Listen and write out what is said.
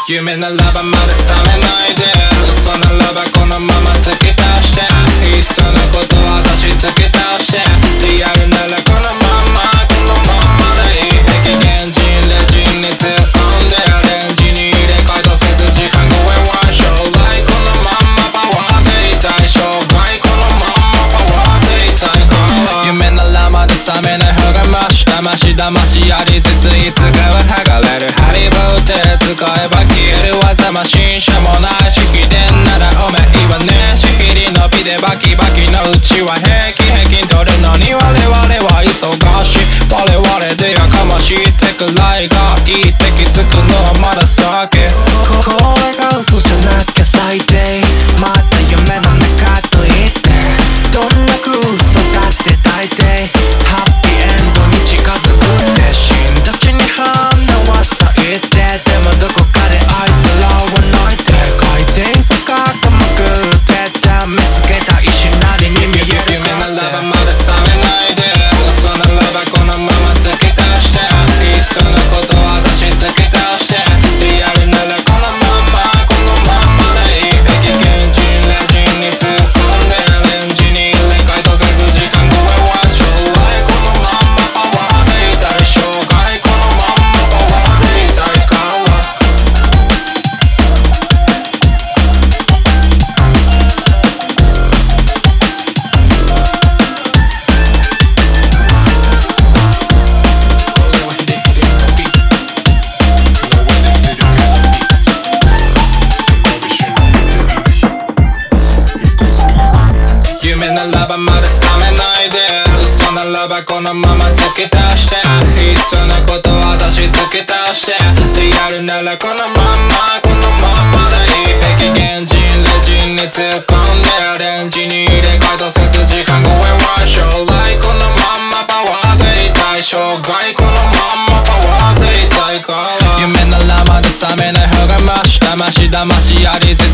夢ならばまだ覚めないで、嘘ならばこのまま突き出して、いっそのこと私突き出して、リアルならこのままでいい。壁現人レジに突っ込んで、レンジに入れ替えとせず時間超えは将来このままパワーでいたい、生涯このままパワーでいたいから、夢ならまだ覚めない方がマシ、騙しやりつついつかは剥がれるハリボーって使えば消える技マシンしょもないし秘伝ならおめいはねしひりのびでバキバキのうちは平均取るのに我々は忙しい。我々でやかましい手くらいがいい。敵つくのはまだ先。 これが嘘じゃなきゃ最低。また夢の中と言ってどんな空想だって大抵ハッピーエンドに近づくって死んだ地に花は咲いて、でもどこかであいつらは泣いて回転深く潜ってた見つけた石なりに見える。 夢ならばまだ覚めないで、嘘ならばこのまま突き出して、いっそのこと私突き出して、リアルならこのままでいい。壁現人レジに突っ込んで、レンジに入れ替えとせず時間超えは将来このままパワーでいたい、生涯このままパワーでいたいから。夢ならばまだ覚めないで、嘘ならばこのまま突き出して、いっそのこと私突き出して、リアルならこのままでいい。壁現人レジに突っ込んで、レンジに入れ替えとせず時間超えは将来このままパワーでいたい、生涯このままパワーでいたいから、夢ならまだ覚めない方がマシ、騙しやりつ